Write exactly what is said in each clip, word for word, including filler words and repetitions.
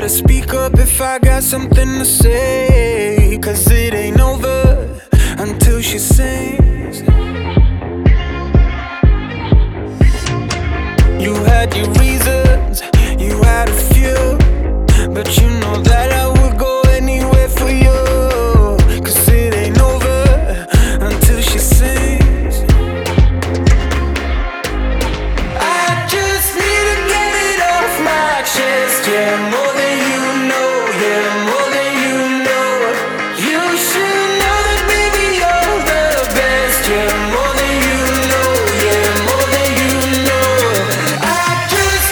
better speak up if I got something to say, 'cause it ain't over until she sings. You had your reasons, you had a few, but you know that I would go anywhere for you, 'cause it ain't over until she sings. I just need to get it off my chest, yeah, more than you know, yeah, more than you know. You should know that baby you're the best, yeah, more than you know, yeah, more than you know. I just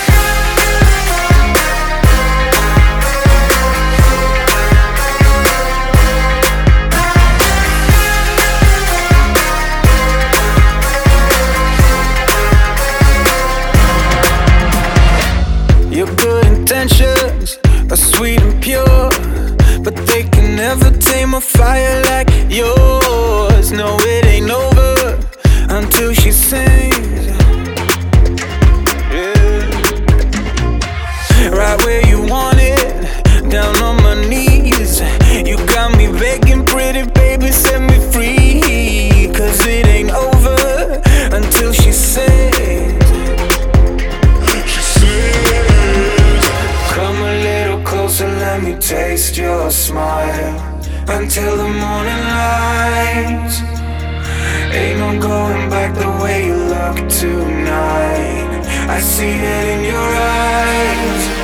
Your good intentions are sweet and pure, but they can never tame a fire like yours. No, it ain't over until she sings. Yeah. Right where you want it, down on my knees. You got me begging, pretty baby, set me free, 'cause it ain't over until she sings. Come a little closer, let me taste your smile until the morning light. Ain't no going back the way you look tonight. I see it in your eyes.